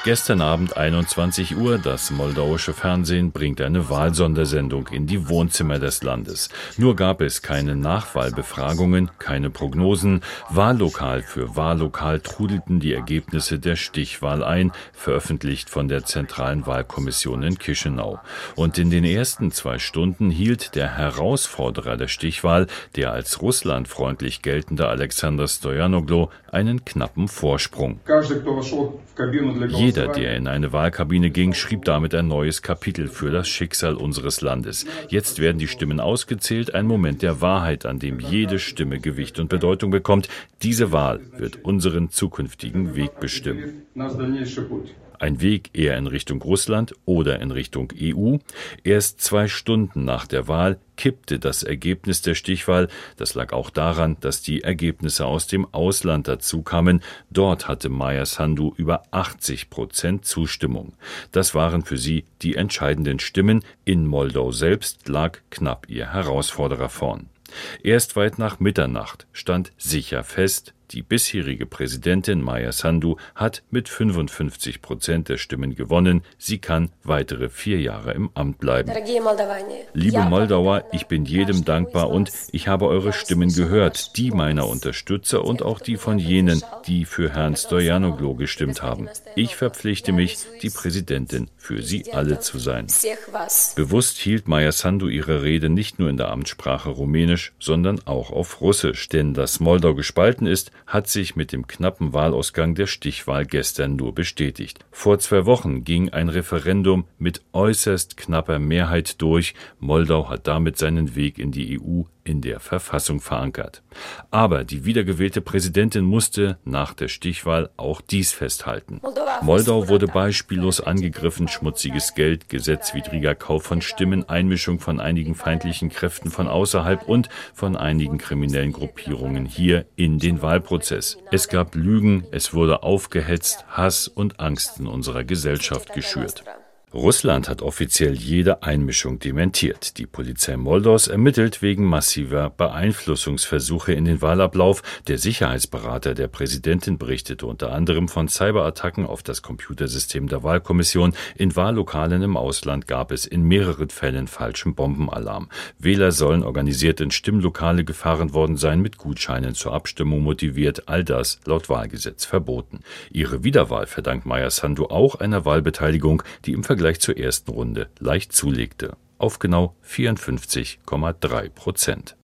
Gestern Abend 21 Uhr, das moldauische Fernsehen bringt eine Wahlsondersendung in die Wohnzimmer des Landes. Nur gab es keine Nachwahlbefragungen, keine Prognosen. Wahllokal für Wahllokal trudelten die Ergebnisse der Stichwahl ein, veröffentlicht von der Zentralen Wahlkommission in Chișinău. Und in den ersten 2 Stunden hielt der Herausforderer der Stichwahl, der als russlandfreundlich geltende Alexander Stoyanoglu, einen knappen Vorsprung. Jeder, der in eine Wahlkabine ging, schrieb damit ein neues Kapitel für das Schicksal unseres Landes. Jetzt werden die Stimmen ausgezählt, ein Moment der Wahrheit, an dem jede Stimme Gewicht und Bedeutung bekommt. Diese Wahl wird unseren zukünftigen Weg bestimmen. Ein Weg eher in Richtung Russland oder in Richtung EU. Erst 2 Stunden nach der Wahl kippte das Ergebnis der Stichwahl. Das lag auch daran, dass die Ergebnisse aus dem Ausland dazu kamen. Dort hatte Maia Sandu über 80% Zustimmung. Das waren für sie die entscheidenden Stimmen. In Moldau selbst lag knapp ihr Herausforderer vorn. Erst weit nach Mitternacht stand sicher fest, die bisherige Präsidentin Maia Sandu hat mit 55% der Stimmen gewonnen. Sie kann weitere 4 Jahre im Amt bleiben. Liebe Moldauer, ich bin jedem dankbar und ich habe eure Stimmen gehört, die meiner Unterstützer und auch die von jenen, die für Herrn Stoyanoglu gestimmt haben. Ich verpflichte mich, die Präsidentin für sie alle zu sein. Bewusst hielt Maia Sandu ihre Rede nicht nur in der Amtssprache Rumänisch, sondern auch auf Russisch, denn dass Moldau gespalten ist, hat sich mit dem knappen Wahlausgang der Stichwahl gestern nur bestätigt. Vor 2 Wochen ging ein Referendum mit äußerst knapper Mehrheit durch. Moldau hat damit seinen Weg in die EU in der Verfassung verankert. Aber die wiedergewählte Präsidentin musste nach der Stichwahl auch dies festhalten. Moldau wurde beispiellos angegriffen, schmutziges Geld, gesetzwidriger Kauf von Stimmen, Einmischung von einigen feindlichen Kräften von außerhalb und von einigen kriminellen Gruppierungen hier in den Wahlprozess. Es gab Lügen, es wurde aufgehetzt, Hass und Angst in unserer Gesellschaft geschürt. Russland hat offiziell jede Einmischung dementiert. Die Polizei Moldaus ermittelt wegen massiver Beeinflussungsversuche in den Wahlablauf. Der Sicherheitsberater der Präsidentin berichtete unter anderem von Cyberattacken auf das Computersystem der Wahlkommission. In Wahllokalen im Ausland gab es in mehreren Fällen falschen Bombenalarm. Wähler sollen organisiert in Stimmlokale gefahren worden sein, mit Gutscheinen zur Abstimmung motiviert. All das laut Wahlgesetz verboten. Ihre Wiederwahl verdankt Maia Sandu auch einer Wahlbeteiligung, die im Vergleich zur ersten Runde leicht zulegte, auf genau 54,3%.